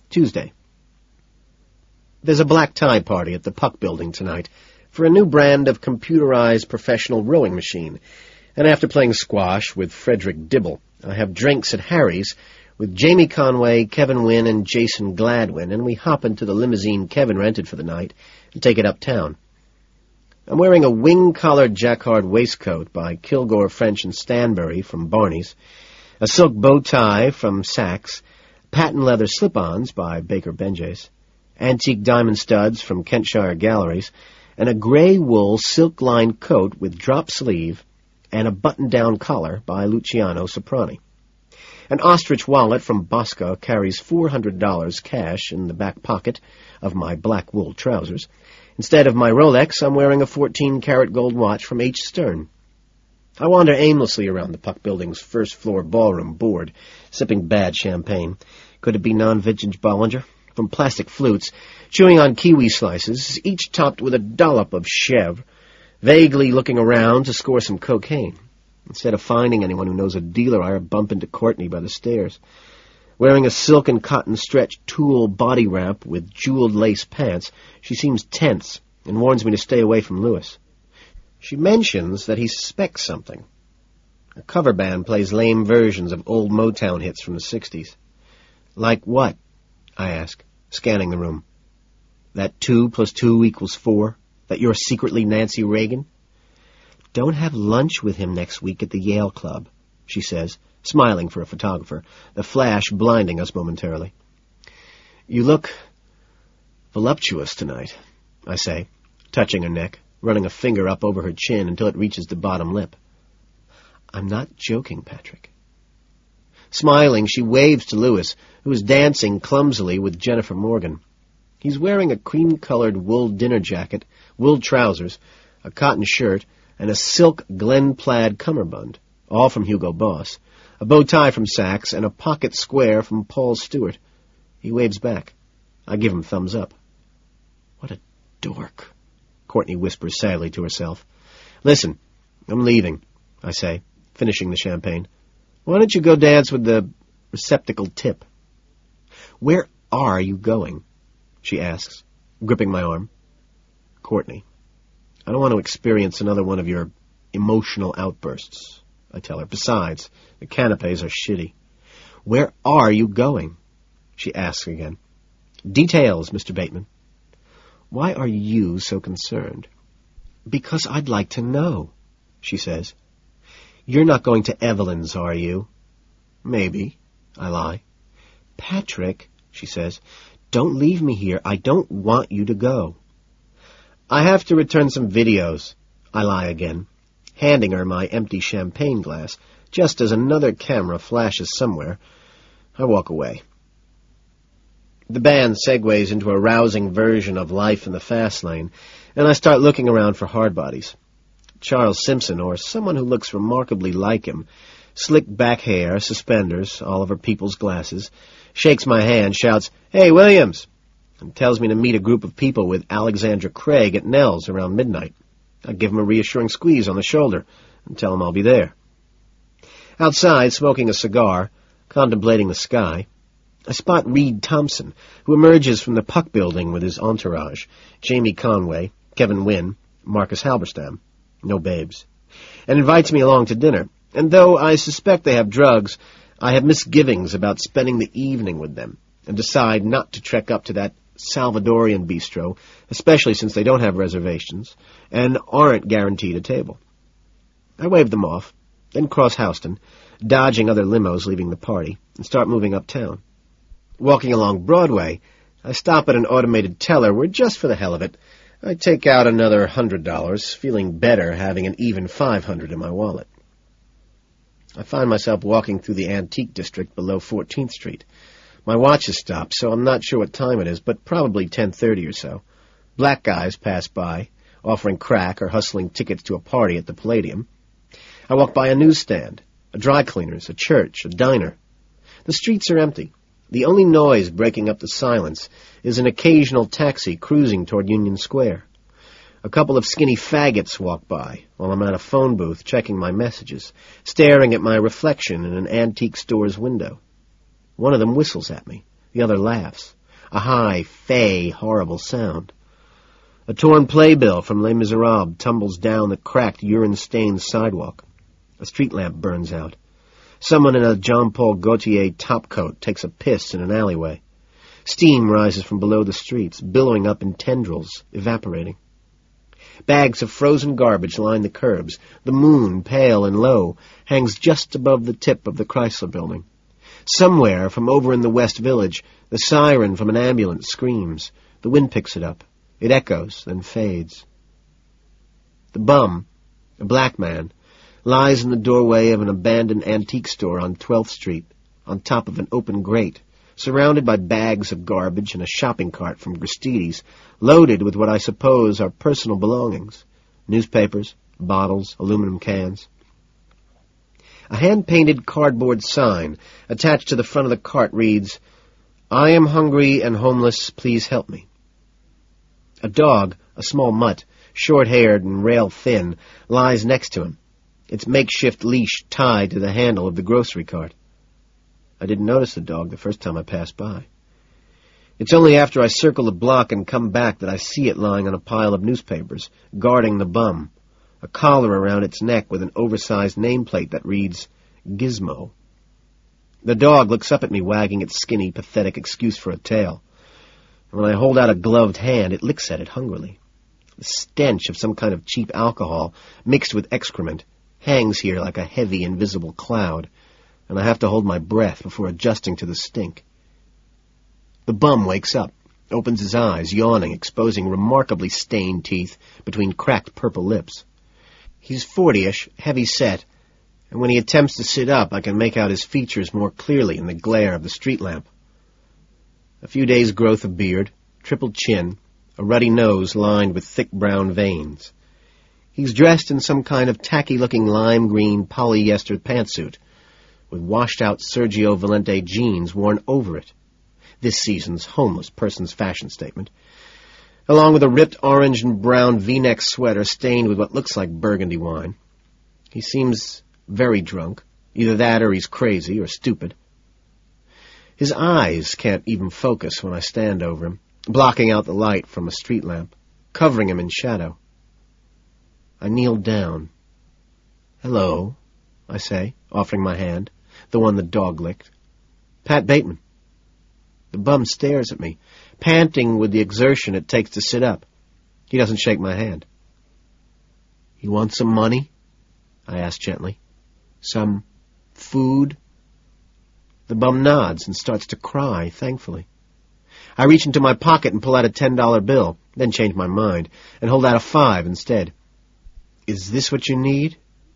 Tuesday. There's a black tie party at the Puck Building tonight for a new brand of computerized professional rowing machine, and after playing squash with Frederick Dibble, I have drinks at Harry's with Jamie Conway, Kevin Wynn, and Jason Gladwin, and we hop into the limousine Kevin rented for the night and take it uptown. I'm wearing a wing-collared jacquard waistcoat by Kilgore, French & Stanbury from Barney's, a silk bow tie from Saks, patent leather slip-ons by Baker Benjay's, antique diamond studs from Kentshire Galleries, and a gray wool silk-lined coat with drop sleeve and a button-down collar by Luciano Soprani. An ostrich wallet from Bosco carries $400 cash in the back pocket of my black wool trousers. Instead of my Rolex, I'm wearing a 14-karat gold watch from H. Stern. I wander aimlessly around the Puck Building's first-floor ballroom bored, sipping bad champagne. Could it be non-vintage Bollinger? From plastic flutes, chewing on kiwi slices, each topped with a dollop of chèvre, vaguely looking around to score some cocaine. Instead of finding anyone who knows a dealer, I bump into Courtney by the stairs. Wearing a silk and cotton stretch tulle body wrap with jeweled lace pants, she seems tense and warns me to stay away from Lewis. She mentions that he suspects something. A cover band plays lame versions of old Motown hits from the 60s. Like what? I ask, scanning the room. That 2 + 2 = 4? That you're secretly Nancy Reagan? Don't have lunch with him next week at the Yale Club, she says, smiling for a photographer, the flash blinding us momentarily. You look voluptuous tonight, I say, touching her neck, running a finger up over her chin until it reaches the bottom lip. I'm not joking, Patrick. Smiling, she waves to Lewis, who is dancing clumsily with Jennifer Morgan. He's wearing a cream-colored wool dinner jacket, wool trousers, a cotton shirt, and a silk Glen plaid cummerbund, all from Hugo Boss, a bow tie from Saks, and a pocket square from Paul Stewart. He waves back. I give him thumbs up. What a dork, Courtney whispers sadly to herself. Listen, I'm leaving, I say, finishing the champagne. Why don't you go dance with the receptacle tip? Where are you going? She asks, gripping my arm. Courtney, I don't want to experience another one of your emotional outbursts, I tell her. Besides, the canapes are shitty. Where are you going? She asks again. Details, Mr. Bateman. Why are you so concerned? Because I'd like to know, she says. You're not going to Evelyn's, are you? Maybe, I lie. Patrick, she says, don't leave me here. I don't want you to go. I have to return some videos, I lie again, handing her my empty champagne glass, just as another camera flashes somewhere. I walk away. The band segues into a rousing version of Life in the Fast Lane, and I start looking around for hardbodies. Charles Simpson, or someone who looks remarkably like him, slick back hair, suspenders, Oliver Peoples glasses, shakes my hand, shouts, Hey, Williams! And tells me to meet a group of people with Alexandra Craig at Nell's around midnight. I give him a reassuring squeeze on the shoulder and tell him I'll be there. Outside, smoking a cigar, contemplating the sky, I spot Reed Thompson, who emerges from the Puck Building with his entourage, Jamie Conway, Kevin Wynn, Marcus Halberstam, no babes, and invites me along to dinner. And though I suspect they have drugs, I have misgivings about spending the evening with them, and decide not to trek up to that Salvadorian bistro, especially since they don't have reservations, and aren't guaranteed a table. I wave them off, then cross Houston, dodging other limos leaving the party, and start moving uptown. Walking along Broadway, I stop at an automated teller where, just for the hell of it, I take out another $100, feeling better having an even $500 in my wallet. I find myself walking through the antique district below 14th Street. My watch has stopped, so I'm not sure what time it is, but probably 10:30 or so. Black guys pass by, offering crack or hustling tickets to a party at the Palladium. I walk by a newsstand, a dry cleaner's, a church, a diner. The streets are empty. The only noise breaking up the silence is an occasional taxi cruising toward Union Square. A couple of skinny faggots walk by while I'm at a phone booth checking my messages, staring at my reflection in an antique store's window. One of them whistles at me. The other laughs. a high, fey, horrible sound. A torn playbill from Les Miserables tumbles down the cracked, urine-stained sidewalk. A street lamp burns out. Someone in a Jean-Paul Gaultier topcoat takes a piss in an alleyway. Steam rises from below the streets, billowing up in tendrils, evaporating. Bags of frozen garbage line the curbs. The moon, pale and low, hangs just above the tip of the Chrysler Building. Somewhere, from over in the West Village, the siren from an ambulance screams. The wind picks it up. It echoes, then fades. The bum, a black man, lies in the doorway of an abandoned antique store on 12th Street, on top of an open grate, surrounded by bags of garbage and a shopping cart from Gristides, loaded with what I suppose are personal belongings, newspapers, bottles, aluminum cans. A hand-painted cardboard sign attached to the front of the cart reads, "I am hungry and homeless, please help me." A dog, a small mutt, short-haired and rail-thin, lies next to him, its makeshift leash tied to the handle of the grocery cart. I didn't notice the dog the first time I passed by. It's only after I circle the block and come back that I see it lying on a pile of newspapers, guarding the bum, a collar around its neck with an oversized nameplate that reads, Gizmo. The dog looks up at me, wagging its skinny, pathetic excuse for a tail. And when I hold out a gloved hand, it licks at it hungrily. The stench of some kind of cheap alcohol, mixed with excrement, hangs here like a heavy, invisible cloud, and I have to hold my breath before adjusting to the stink. The bum wakes up, opens his eyes, yawning, exposing remarkably stained teeth between cracked purple lips. He's 40-ish, heavy-set, and when he attempts to sit up, I can make out his features more clearly in the glare of the street lamp. A few days' growth of beard, triple chin, a ruddy nose lined with thick brown veins. He's dressed in some kind of tacky-looking lime-green polyester pantsuit, with washed-out Sergio Valente jeans worn over it, this season's homeless person's fashion statement, along with a ripped orange and brown V-neck sweater stained with what looks like burgundy wine. He seems very drunk, either that or he's crazy or stupid. His eyes can't even focus when I stand over him, blocking out the light from a street lamp, covering him in shadow. I kneel down. "Hello," I say, offering my hand, the one the dog licked. "Pat Bateman." The bum stares at me, panting with the exertion it takes to sit up. He doesn't shake my hand. "You want some money?" I ask gently. "Some food?" The bum nods and starts to cry, thankfully. I reach into my pocket and pull out a $10 bill, then change my mind, and hold out a $5 instead. "Is this what you need?"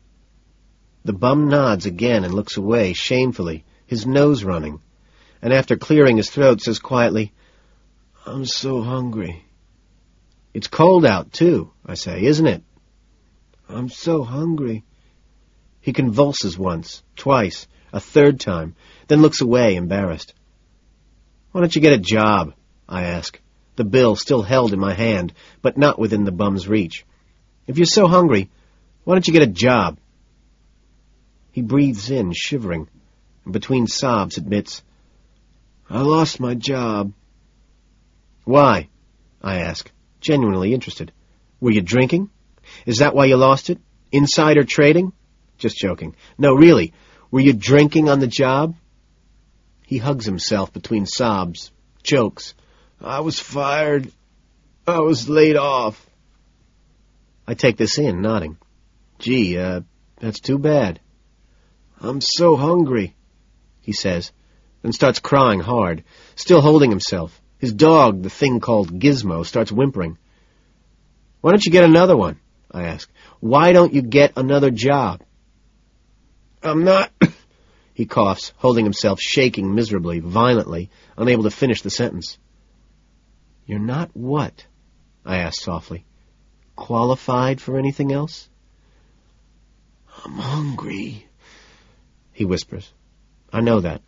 The bum nods again and looks away, shamefully, his nose running, and after clearing his throat says quietly, "I'm so hungry." "It's cold out, too," I say, "isn't it?" "I'm so hungry." He convulses once, twice, a third time, then looks away, embarrassed. "Why don't you get a job?" I ask, the bill still held in my hand, but not within the bum's reach. "If you're so hungry, why don't you get a job?" He breathes in, shivering, and between sobs admits, "I lost my job." "Why?" I ask, genuinely interested. "Were you drinking? Is that why you lost it? Insider trading?" Just joking. "No, really, were you drinking on the job?" He hugs himself between sobs, jokes. "I was fired. I was laid off." I take this in, nodding. "Gee, that's too bad." "I'm so hungry," he says, then starts crying hard, still holding himself. His dog, the thing called Gizmo, starts whimpering. "Why don't you get another one?" I ask. "Why don't you get another job?" "I'm not," he coughs, holding himself, shaking miserably, violently, unable to finish the sentence. "You're not what?" I ask softly. "Qualified for anything else?" "I'm hungry," he whispers. I know that,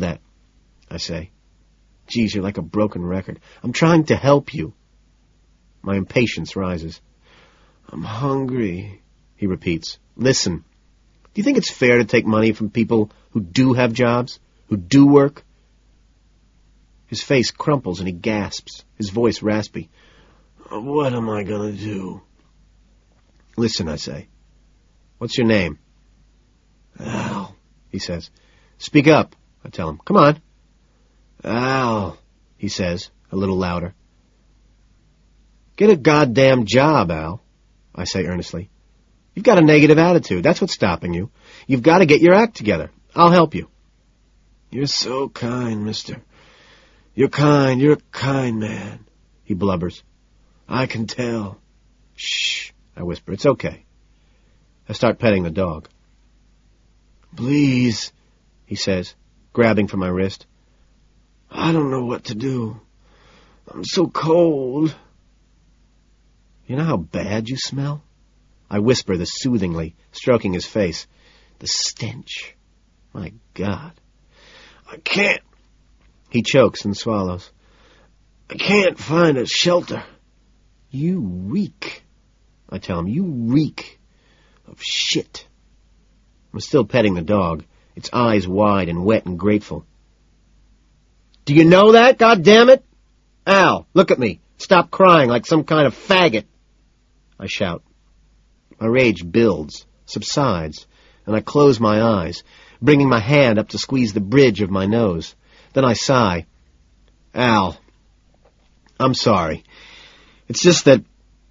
I say. "Geez, you're like a broken record. I'm trying to help you." My impatience rises. "I'm hungry," he repeats. "Listen, do you think it's fair to take money from people who do have jobs, who do work?" His face crumples and he gasps, his voice raspy. "What am I gonna do?" "Listen," I say. "What's your name?" "Al," he says. "Speak up," I tell him. "Come on." "Al," he says, a little louder. "Get a goddamn job, Al," I say earnestly. "You've got a negative attitude. That's what's stopping you. You've got to get your act together. I'll help you." "You're so kind, mister. You're kind. You're a kind man," he blubbers. "I can tell." "Shh," I whisper. "It's okay." I start petting the dog. "Please," he says, grabbing for my wrist. "I don't know what to do. I'm so cold." "You know how bad you smell?" I whisper this soothingly, stroking his face. "The stench. My God." "I can't." He chokes and swallows. "I can't find a shelter." "You reek," I tell him. "You reek of shit." I'm still petting the dog, its eyes wide and wet and grateful. "Do you know that, goddammit? Al, look at me. Stop crying like some kind of faggot," I shout. My rage builds, subsides, and I close my eyes, bringing my hand up to squeeze the bridge of my nose. Then I sigh. "Al, I'm sorry. It's just that,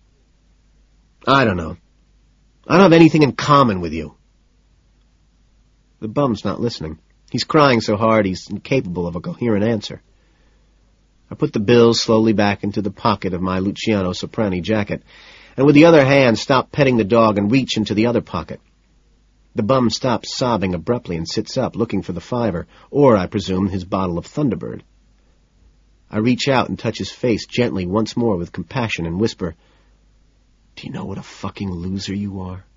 I don't know. I don't have anything in common with you." The bum's not listening. He's crying so hard he's incapable of a coherent answer. I put the bills slowly back into the pocket of my Luciano Soprani jacket, and with the other hand stop petting the dog and reach into the other pocket. The bum stops sobbing abruptly and sits up, looking for the $5, or, I presume, his bottle of Thunderbird. I reach out and touch his face gently once more with compassion and whisper, "Do you know what a fucking loser you are?"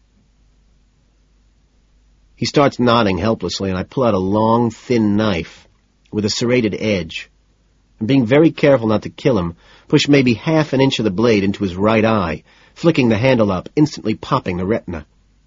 He starts nodding helplessly, and I pull out a long, thin knife with a serrated edge, and being very careful not to kill him, push maybe half an inch of the blade into his right eye, flicking the handle up, instantly popping the retina.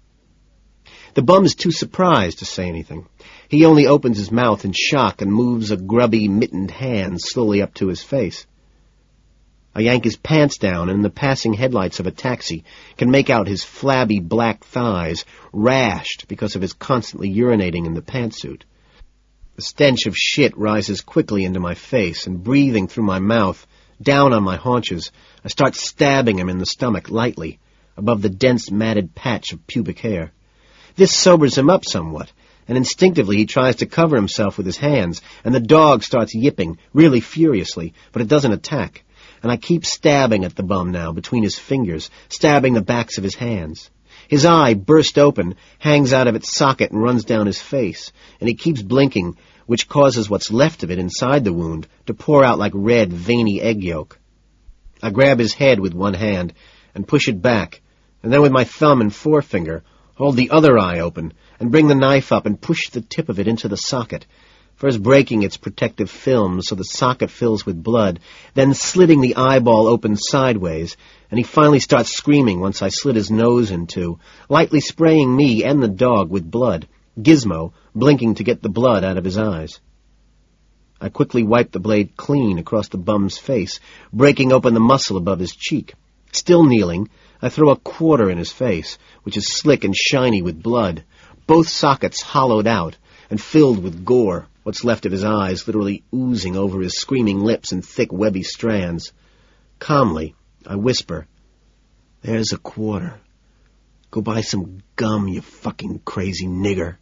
The bum is too surprised to say anything. He only opens his mouth in shock and moves a grubby, mittened hand slowly up to his face. I yank his pants down, and in the passing headlights of a taxi can make out his flabby black thighs, rashed because of his constantly urinating in the pantsuit. The stench of shit rises quickly into my face, and breathing through my mouth, down on my haunches, I start stabbing him in the stomach lightly, above the dense matted patch of pubic hair. This sobers him up somewhat, and instinctively he tries to cover himself with his hands, and the dog starts yipping, really furiously, but it doesn't attack. And I keep stabbing at the bum now, between his fingers, stabbing the backs of his hands. His eye, burst open, hangs out of its socket and runs down his face, and he keeps blinking, which causes what's left of it inside the wound to pour out like red, veiny egg yolk. I grab his head with one hand and push it back, and then with my thumb and forefinger hold the other eye open and bring the knife up and push the tip of it into the socket, first breaking its protective film so the socket fills with blood, then slitting the eyeball open sideways, and he finally starts screaming once I slit his nose in two, lightly spraying me and the dog with blood, Gizmo blinking to get the blood out of his eyes. I quickly wipe the blade clean across the bum's face, breaking open the muscle above his cheek. Still kneeling, I throw a quarter in his face, which is slick and shiny with blood, both sockets hollowed out and filled with gore, what's left of his eyes literally oozing over his screaming lips in thick, webby strands. Calmly, I whisper, "There's a quarter. Go buy some gum, you fucking crazy nigger."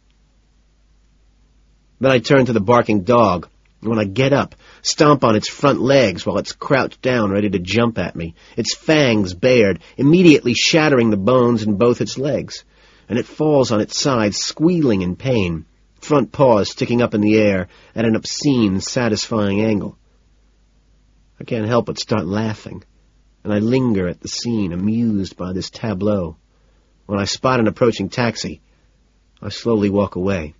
Then I turn to the barking dog, and when I get up, stomp on its front legs while it's crouched down ready to jump at me, its fangs bared, immediately shattering the bones in both its legs, and it falls on its side, squealing in pain, front paws sticking up in the air at an obscene, satisfying angle. I can't help but start laughing, and I linger at the scene, amused by this tableau. When I spot an approaching taxi, I slowly walk away.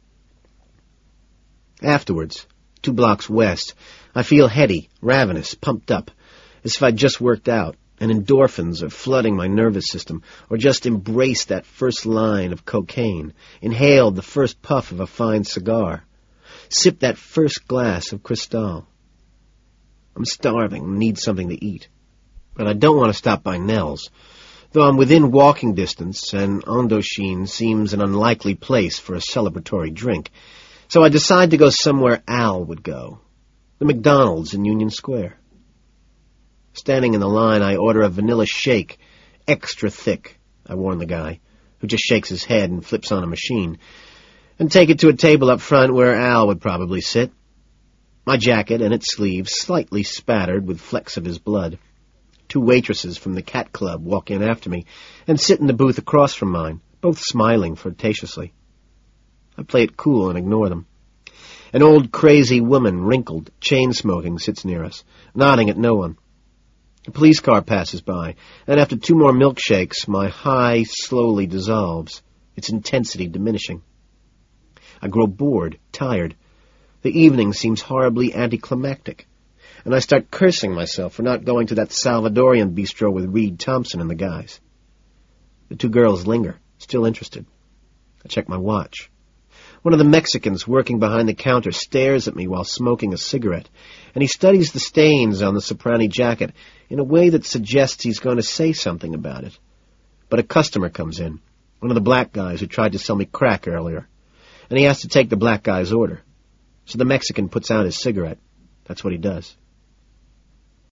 Afterwards, 2 blocks west, I feel heady, ravenous, pumped up, as if I'd just worked out, and endorphins are flooding my nervous system, or just embraced that first line of cocaine, inhaled the first puff of a fine cigar, sipped that first glass of Cristal. I'm starving and need something to eat. But I don't want to stop by Nell's, though I'm within walking distance, and Indochine seems an unlikely place for a celebratory drink. So I decide to go somewhere Al would go, the McDonald's in Union Square. Standing in the line, I order a vanilla shake, extra thick, I warn the guy, who just shakes his head and flips on a machine, and take it to a table up front where Al would probably sit. My jacket and its sleeves slightly spattered with flecks of his blood. 2 waitresses from the Cat Club walk in after me and sit in the booth across from mine, both smiling flirtatiously. I play it cool and ignore them. An old crazy woman, wrinkled, chain-smoking, sits near us, nodding at no one. A police car passes by, and after 2 more milkshakes, my high slowly dissolves, its intensity diminishing. I grow bored, tired. The evening seems horribly anticlimactic, and I start cursing myself for not going to that Salvadorian bistro with Reed Thompson and the guys. The 2 girls linger, still interested. I check my watch. One of the Mexicans working behind the counter stares at me while smoking a cigarette, and he studies the stains on the Soprani jacket in a way that suggests he's going to say something about it. But a customer comes in, one of the black guys who tried to sell me crack earlier, and he has to take the black guy's order. So the Mexican puts out his cigarette. That's what he does.